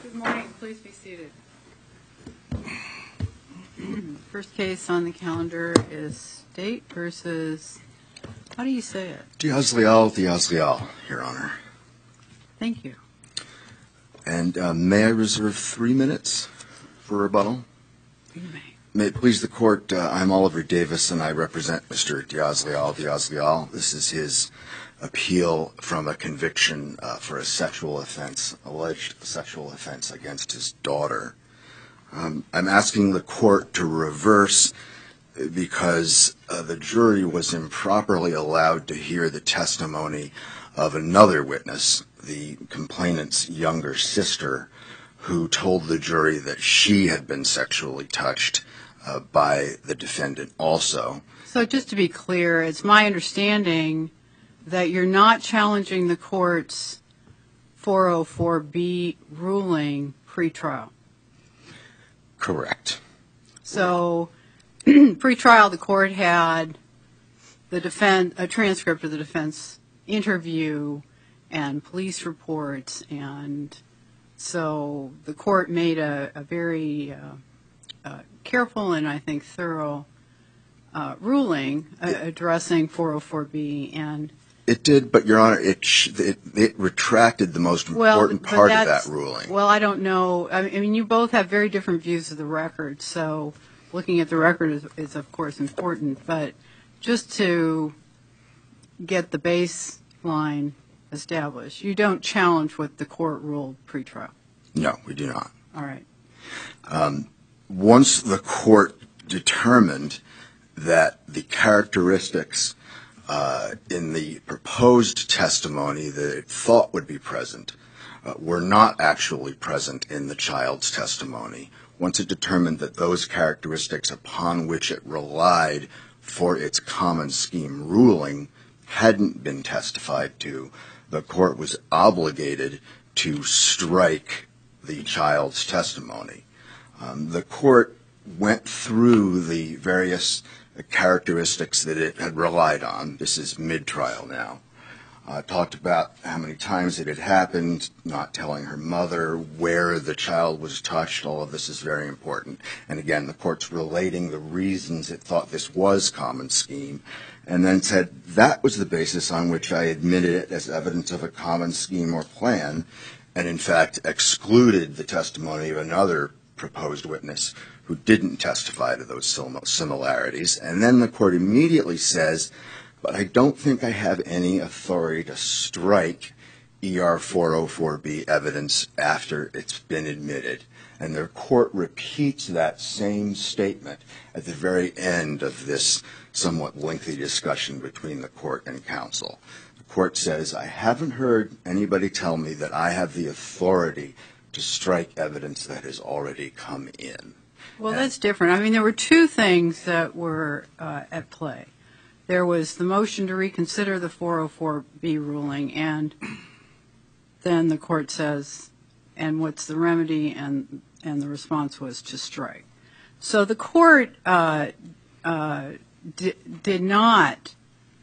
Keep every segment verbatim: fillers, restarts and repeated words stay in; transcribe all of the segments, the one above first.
Good morning. Please be seated. First case on the calendar is State versus, how do you say it? Diaz-Leal, Diaz-Leal, Your Honor. Thank you. And uh, may I reserve three minutes for rebuttal? You may. May it please the Court, uh, I'm Oliver Davis, and I represent Mister Diaz-Leal, Diaz-Leal. This is his appeal from a conviction uh, for a sexual offense, alleged sexual offense against his daughter. Um, I'm asking the Court to reverse because uh, the jury was improperly allowed to hear the testimony of another witness, the complainant's younger sister, who told the jury that she had been sexually touched uh, by the defendant also. So just to be clear, it's my understanding that you're not challenging the court's four oh four B ruling pre-trial. Correct. So pre-trial, the court had the defense, a transcript of the defense interview and police reports, and so the court made a, a very uh, uh, careful and I think thorough uh, ruling uh, addressing four oh four B. And it did, but Your Honor, it sh- it, it retracted the most important well, part of that ruling. Well, I don't know. I mean, you both have very different views of the record, so looking at the record is, is of course important. But just to get the baseline established, you don't challenge what the court ruled pre-trial. No, we do not. All right. Um, once the court determined that the characteristics uh, in the proposed testimony that it thought would be present uh, were not actually present in the child's testimony, once it determined that those characteristics upon which it relied for its common scheme ruling hadn't been testified to, the court was obligated to strike the child's testimony. Um, the court went through the various characteristics that it had relied on. This is mid-trial now. Uh, talked about how many times it had happened, not telling her mother where the child was touched. All of this is very important. And again, the court's relating the reasons it thought this was common scheme, and then said that was the basis on which I admitted it as evidence of a common scheme or plan, and in fact excluded the testimony of another proposed witness who didn't testify to those similarities. And then the court immediately says, but I don't think I have any authority to strike E R four oh four B evidence after it's been admitted. And the court repeats that same statement at the very end of this somewhat lengthy discussion between the court and counsel. The court says, I haven't heard anybody tell me that I have the authority to strike evidence that has already come in. Well, that's different. I mean, there were two things that were uh, at play. There was the motion to reconsider the four oh four B ruling, and then the court says, and what's the remedy? And and the response was to strike. So the court uh, uh, d- did not,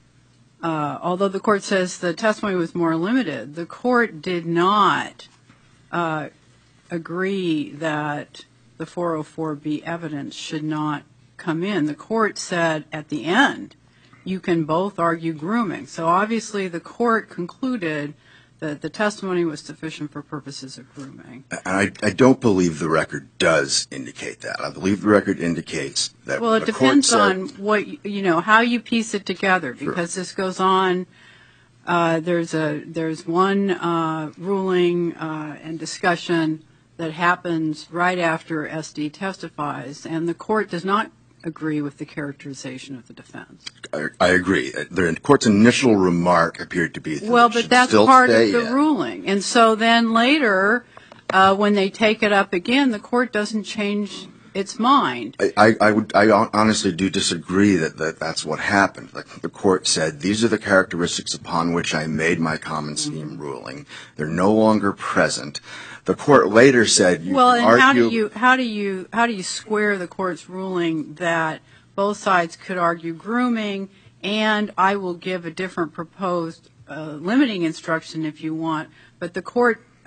uh, although the court says the testimony was more limited, the court did not uh, agree that the four oh four B evidence should not come in. The court said at the end, you can both argue grooming. So obviously the court concluded that the testimony was sufficient for purposes of grooming. And I, I don't believe the record does indicate that. I believe the record indicates that well, it the court depends said, on what, you know, how you piece it together, because sure. this goes on. Uh, there's a there's one uh, ruling uh, and discussion that happens right after S D testifies, and the court does not agree with the characterization of the defense. I, I agree. The court's initial remark appeared to be that well, it but should that's still part of stay the in. ruling. And so then later, uh, when they take it up again, the court doesn't change its mind. I, I, I would I honestly do disagree that, that that's what happened. Like the court said, these are the characteristics upon which I made my common scheme mm-hmm. ruling. They're no longer present. The court later said, you well, can and argue, how do you how do you how do you square the court's ruling that both sides could argue grooming, and I will give a different proposed uh, limiting instruction if you want, but the court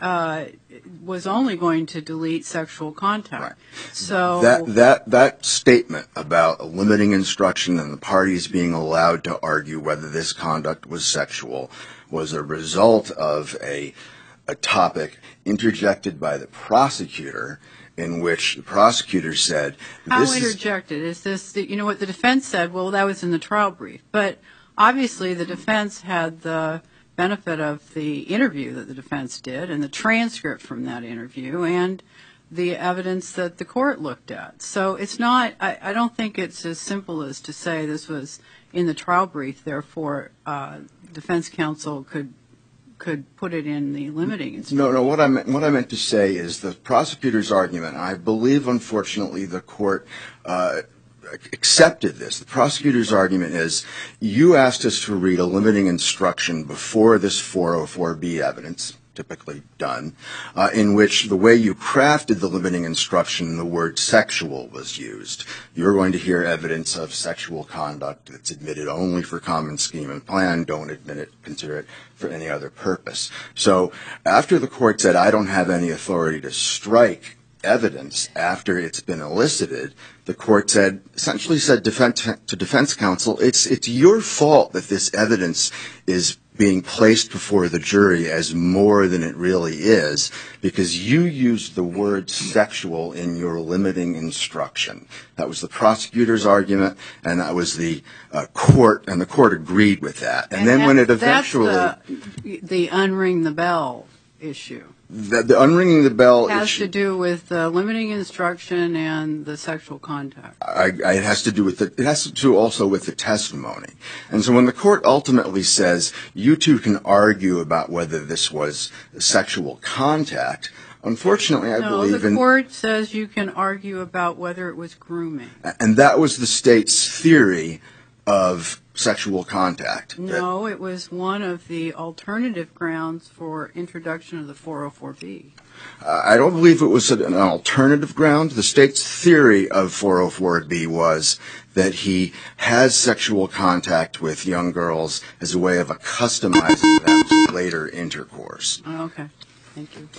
uh, was only going to delete sexual contact. Right. So That, that, that statement about a limiting instruction and the parties being allowed to argue whether this conduct was sexual was a result of a, a topic interjected by the prosecutor, in which the prosecutor said, how this interjected is this? You know what the defense said? Well, that was in the trial brief. But obviously the defense had the benefit of the interview that the defense did and the transcript from that interview and the evidence that the court looked at. So it's not, I, I don't think it's as simple as to say this was in the trial brief, therefore uh, defense counsel could could put it in the limiting instruction. No, no, what I, meant, what I meant to say is the prosecutor's argument, I believe, unfortunately, the court uh, accepted this. The prosecutor's argument is, you asked us to read a limiting instruction before this four oh four B evidence, typically done, uh, in which the way you crafted the limiting instruction, the word sexual was used. You're going to hear evidence of sexual conduct that's admitted only for common scheme and plan. Don't admit it, consider it for any other purpose. So after the court said, I don't have any authority to strike evidence after it's been elicited, the court said, essentially said defense, to defense counsel, it's, it's your fault that this evidence is being placed before the jury as more than it really is, because you used the word sexual in your limiting instruction. That was the prosecutor's argument, and that was the uh, court, and the court agreed with that. And, and then when it eventually... That's the, the unring the bell issue. The, the unringing the bell has issue, to do with the limiting instruction and the sexual contact. I, I, it has to do with the, it has to do also with the testimony. And so when the court ultimately says, you two can argue about whether this was sexual contact, unfortunately, I no, believe the in... the court says you can argue about whether it was grooming. And that was the state's theory of sexual contact. No, it was one of the alternative grounds for introduction of the four oh four B. Uh, I don't believe it was an alternative ground. The state's theory of four oh four B was that he has sexual contact with young girls as a way of customizing them to later intercourse. Oh, okay. Thank you.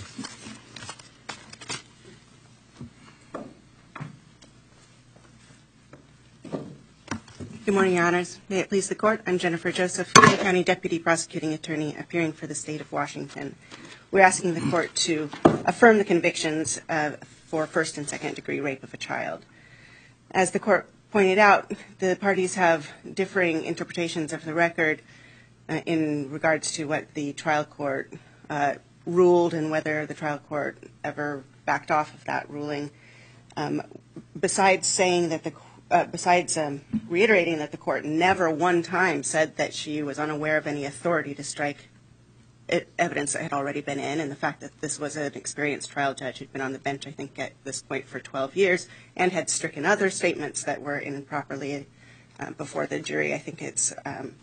Good morning, Your Honors. May it please the Court, I'm Jennifer Joseph, King County Deputy Prosecuting Attorney appearing for the State of Washington. We're asking the Court to affirm the convictions uh, for first and second degree rape of a child. As the Court pointed out, the parties have differing interpretations of the record uh, in regards to what the trial court uh, ruled and whether the trial court ever backed off of that ruling. Um, besides saying that the Uh, besides um, reiterating that the court never one time said that she was unaware of any authority to strike it, evidence that had already been in, and the fact that this was an experienced trial judge who'd been on the bench, I think, at this point for twelve years, and had stricken other statements that were improperly uh, before the jury, I think it's um,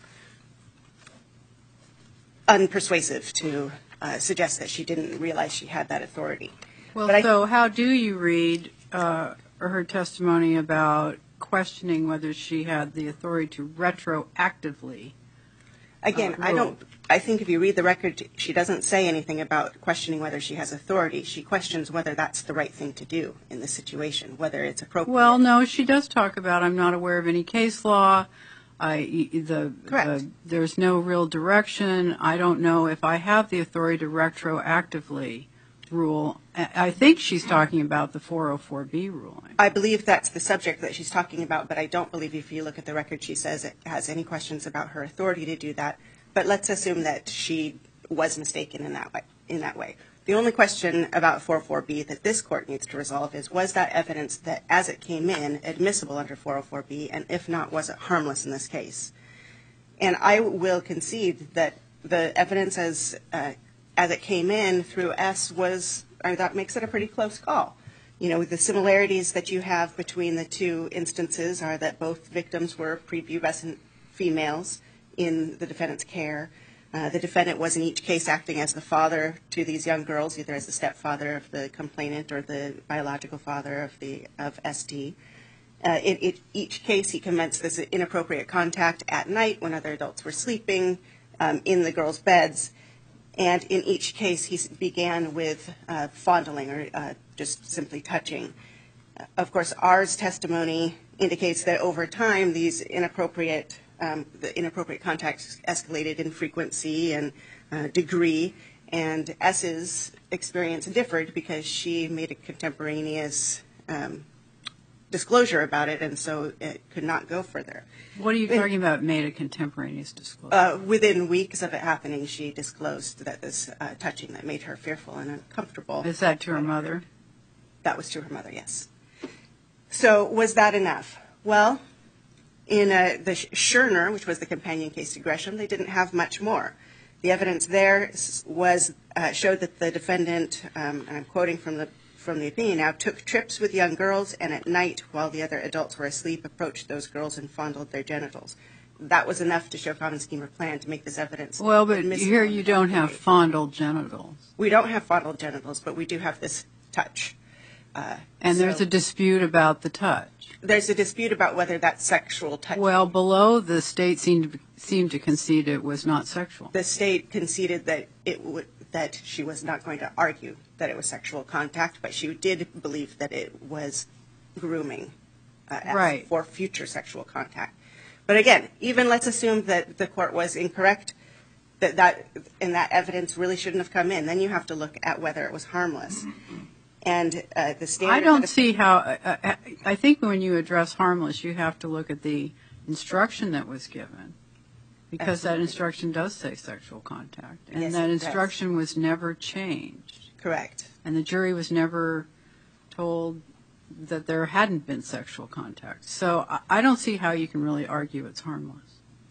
unpersuasive to uh, suggest that she didn't realize she had that authority. Well, but so I, how do you read uh, her testimony about questioning whether she had the authority to retroactively? Again, uh, I don't. I think if you read the record, she doesn't say anything about questioning whether she has authority. She questions whether that's the right thing to do in this situation, whether it's appropriate. Well, no, she does talk about, I'm not aware of any case law. I, the, Correct. the, there's no real direction. I don't know if I have the authority to retroactively rule. I think she's talking about the four oh four B ruling. I believe that's the subject that she's talking about, but I don't believe if you look at the record she says it has any questions about her authority to do that. But let's assume that she was mistaken in that way. In that way. The only question about four oh four B that this court needs to resolve is, was that evidence that as it came in admissible under four oh four B, and if not, was it harmless in this case? And I will concede that the evidence as uh, as it came in through S was, uh, that makes it a pretty close call. You know, the similarities that you have between the two instances are that both victims were prepubescent females in the defendant's care. Uh, the defendant was in each case acting as the father to these young girls, either as the stepfather of the complainant or the biological father of the of S D. Uh, in, in each case, he commenced this inappropriate contact at night when other adults were sleeping um, in the girls' beds. And in each case, he began with uh, fondling or uh, just simply touching. Of course, ours testimony indicates that over time, these inappropriate, um, the inappropriate contacts escalated in frequency and uh, degree, and S's experience differed because she made a contemporaneous um, disclosure about it, and so it could not go further. What are you talking about, made a contemporaneous disclosure? Uh, within weeks of it happening, she disclosed that this uh, touching that made her fearful and uncomfortable. Is that to her mother? That was to her mother, yes. So was that enough? Well, in uh, the Scherner, which was the companion case to Gresham, they didn't have much more. The evidence there was uh, showed that the defendant, um, and I'm quoting from the from the opinion now, took trips with young girls and at night, while the other adults were asleep, approached those girls and fondled their genitals. That was enough to show common scheme or plan to make this evidence. Well, but admissible here and you don't have incriminating. fondled genitals. We don't have fondled genitals, but we do have this touch. Uh, And there's so a dispute about the touch. there's a dispute about whether that's sexual touch. Well, below, the state seemed, seemed to concede it was not sexual. The state conceded that it would that she was not going to argue that it was sexual contact, but she did believe that it was grooming uh, as- Right. for future sexual contact. But again, even let's assume that the court was incorrect, that that and that evidence really shouldn't have come in. Then you have to look at whether it was harmless. And uh, the standard. I don't see how, I, I, I think when you address harmless, you have to look at the instruction that was given. Because that Absolutely. instruction does say sexual contact. And Yes, that it does. instruction was never changed. Correct. And the jury was never told that there hadn't been sexual contact. So I, I don't see how you can really argue it's harmless.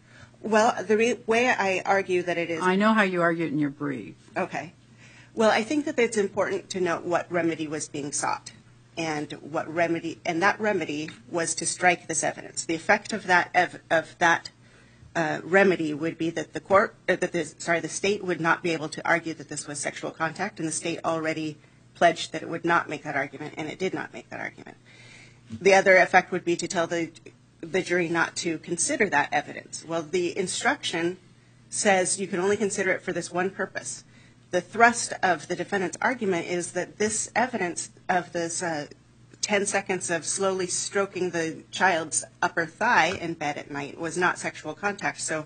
Well, the re- way I argue that it is. I know how you argue it in your brief. Okay. Well, I think that it's important to note what remedy was being sought, and what remedy, and that remedy was to strike this evidence. The effect of that ev- of that uh, remedy would be that the court, uh, that the sorry, the state would not be able to argue that this was sexual contact, and the state already pledged that it would not make that argument, and it did not make that argument. The other effect would be to tell the the jury not to consider that evidence. Well, the instruction says you can only consider it for this one purpose. The thrust of the defendant's argument is that this evidence of this uh, ten seconds of slowly stroking the child's upper thigh in bed at night was not sexual contact. So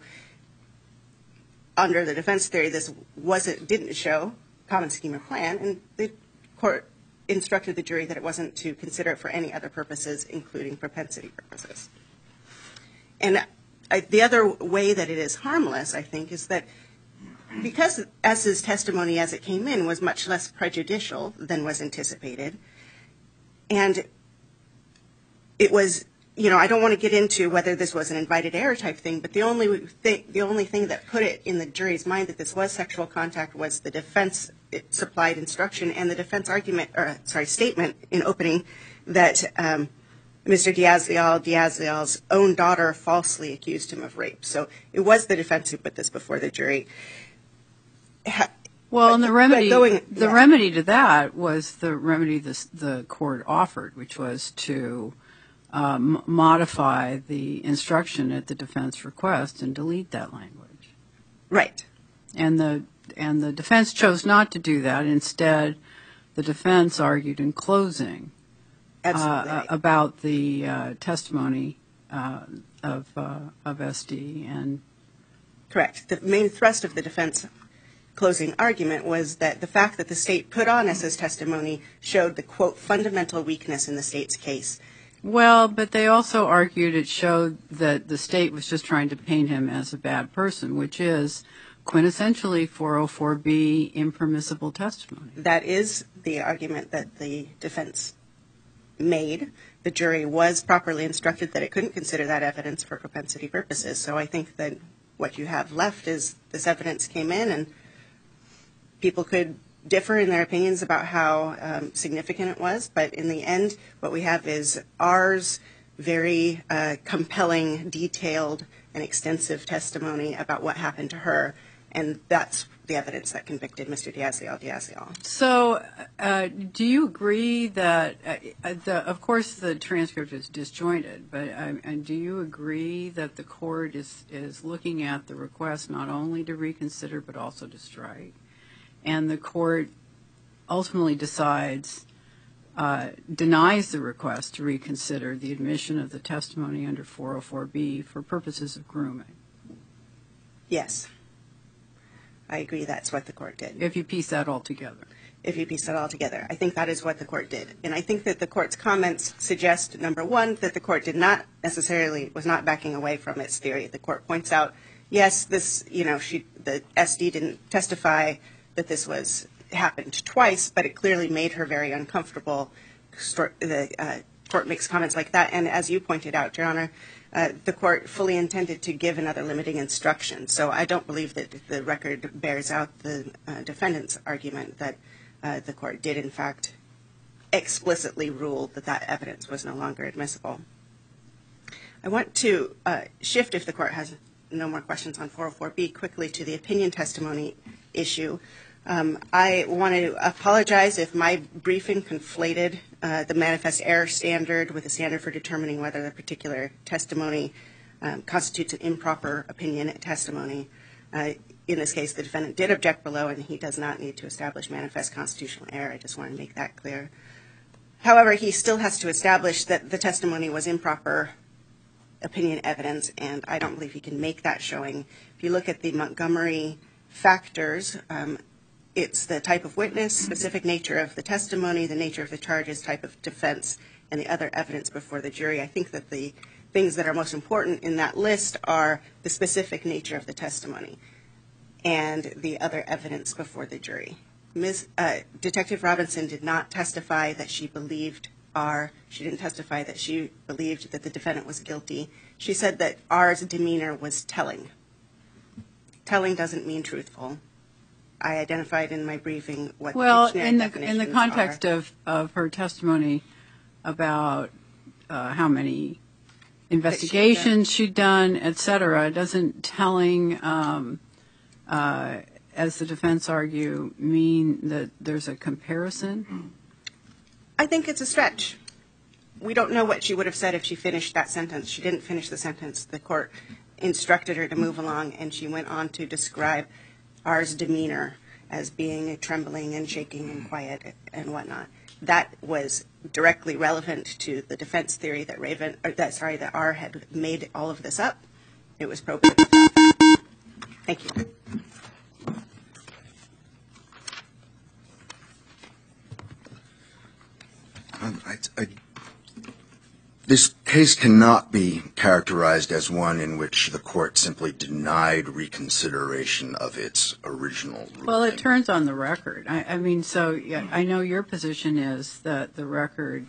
under the defense theory, this wasn't didn't show common scheme or plan, and the court instructed the jury that it wasn't to consider it for any other purposes, including propensity purposes. And I, the other way that it is harmless, I think, is that because S's testimony as it came in was much less prejudicial than was anticipated, and it was, you know, I don't want to get into whether this was an invited error type thing, but the only thing, the only thing that put it in the jury's mind that this was sexual contact was the defense supplied instruction and the defense argument, or sorry, statement in opening that um, Mister Diaz-Leal, Diaz-Leal's own daughter falsely accused him of rape. So it was the defense who put this before the jury. Ha- Well, but- and the but remedy, going- the yeah. remedy to that was the remedy the, the court offered, which was to um, modify the instruction at the defense request and delete that language. Right. And the and the defense chose not to do that. Instead, the defense argued in closing Absolutely. uh, about the uh, testimony uh, of uh, of S D and Correct. The main thrust of the defense closing argument was that the fact that the state put on S's testimony showed the, quote, fundamental weakness in the state's case. well, but they also argued it showed that the state was just trying to paint him as a bad person, which is quintessentially four oh four B impermissible testimony. That is the argument that the defense made. The jury was properly instructed that it couldn't consider that evidence for propensity purposes. So I think that what you have left is this evidence came in and people could differ in their opinions about how um, significant it was, but in the end, what we have is ours very uh, compelling, detailed, and extensive testimony about what happened to her, and that's the evidence that convicted Mister Diaz-Leal Diaz-Leal. So, uh, do you agree that, uh, the, of course, the transcript is disjointed, but uh, and do you agree that the court is, is looking at the request not only to reconsider but also to strike? and the court ultimately decides, uh, denies the request to reconsider the admission of the testimony under four oh four B for purposes of grooming. Yes. I agree that's what the court did. If you piece that all together. If you piece it all together. I think that is what the court did. And I think that the court's comments suggest, number one, that the court did not necessarily, was not backing away from its theory. The court points out, yes, this, you know, she, the S D didn't testify that this was, happened twice, but it clearly made her very uncomfortable. The uh, court makes comments like that. And as you pointed out, Your Honor, uh, the court fully intended to give another limiting instruction. So I don't believe that the record bears out the uh, defendant's argument that Uh, the court did, in fact, explicitly rule that that evidence was no longer admissible. I want to uh, shift, if the court has no more questions on four oh four B, quickly to the opinion testimony issue. Um, I want to apologize if my briefing conflated uh, the manifest error standard with the standard for determining whether the particular testimony um, constitutes an improper opinion testimony. Uh, In this case, the defendant did object below, and he does not need to establish manifest constitutional error. I just want to make that clear. However, he still has to establish that the testimony was improper opinion evidence, and I don't believe he can make that showing. If you look at the Montgomery factors, um, it's the type of witness, specific nature of the testimony, the nature of the charges, type of defense, and the other evidence before the jury. I think that the things that are most important in that list are the specific nature of the testimony and the other evidence before the jury. Miz Uh, Detective Robinson did not testify that she believed R. She didn't testify that she believed that the defendant was guilty. She said that R's demeanor was telling. Telling doesn't mean truthful. I identified in my briefing what well, the dictionary in the definitions in the context are. of, of her testimony about uh, how many investigations she'd done, et cetera, doesn't telling, um, uh, as the defense argue, mean that there's a comparison? I think it's a stretch. We don't know what she would have said if she finished that sentence. She didn't finish the sentence. The court instructed her to move along, and she went on to describe R's demeanor as being trembling and shaking and quiet and whatnot. That was directly relevant to the defense theory that Raven, or that sorry, that R had made all of this up. It was probative. Thank you. Um, I, I, this case cannot be characterized as one in which the court simply denied reconsideration of its original ruling. Well, it turns on the record. I, I mean, so yeah, I know your position is that the record.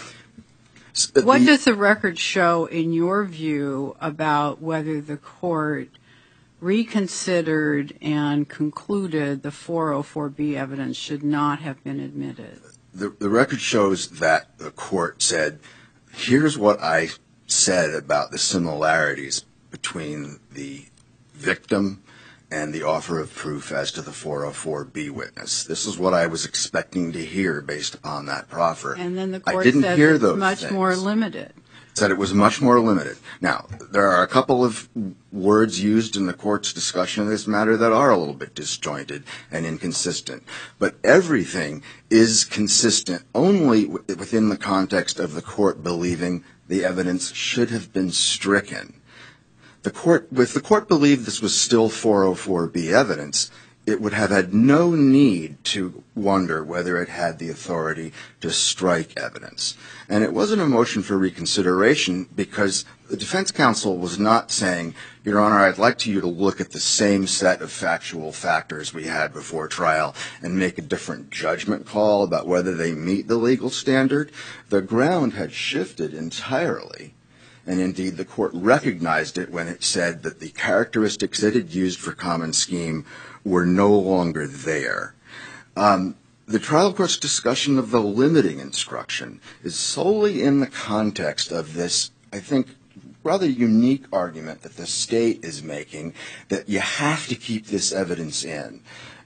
The, what does the record show, in your view, about whether the court reconsidered and concluded the four oh four B evidence should not have been admitted? The, the record shows that the court said, here's what I said about the similarities between the victim and the offer of proof as to the four oh four B witness. This is what I was expecting to hear based upon that proffer. And then the I court didn't said hear it's those much things. more limited. Said it was much more limited. Now, there are a couple of words used in the court's discussion of this matter that are a little bit disjointed and inconsistent. But everything is consistent only within the context of the court believing the evidence should have been stricken. The court, if the court believed this was still four oh four B evidence, it would have had no need to wonder whether it had the authority to strike evidence. And it wasn't a motion for reconsideration because the defense counsel was not saying, Your Honor, I'd like you to look at the same set of factual factors we had before trial and make a different judgment call about whether they meet the legal standard. The ground had shifted entirely. And indeed, the court recognized it when it said that the characteristics it had used for common scheme were no longer there. Um, the trial court's discussion of the limiting instruction is solely in the context of this, I think, rather unique argument that the state is making that you have to keep this evidence in.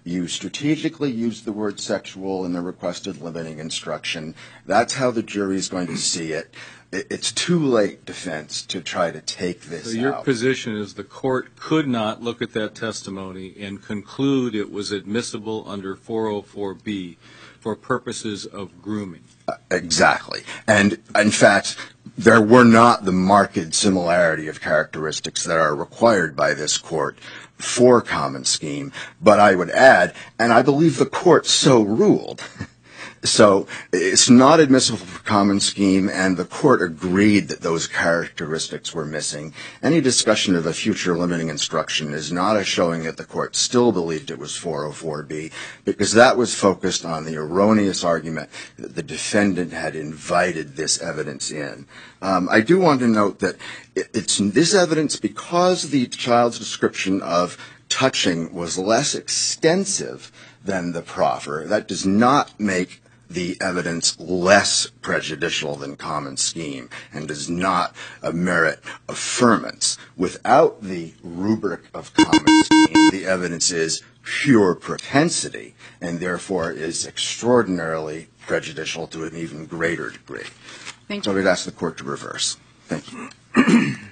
You strategically use the word sexual in the requested limiting instruction. That's how the jury is going to see it. It's too late, defense, to try to take this out. So your position is the court could not look at that testimony and conclude it was admissible under four oh four B for purposes of grooming? Uh, exactly. And, in fact, there were not the marked similarity of characteristics that are required by this court for common scheme. But I would add, and I believe the court so ruled, so it's not admissible for common scheme, and the court agreed that those characteristics were missing. Any discussion of a future limiting instruction is not a showing that the court still believed it was four oh four B, because that was focused on the erroneous argument that the defendant had invited this evidence in. Um, I do want to note that it's this evidence, because the child's description of touching was less extensive than the proffer, that does not make the evidence less prejudicial than common scheme and does not uh, merit affirmance. Without the rubric of common scheme, the evidence is pure propensity and therefore is extraordinarily prejudicial to an even greater degree. Thank so you. we'd ask the court to reverse. Thank you.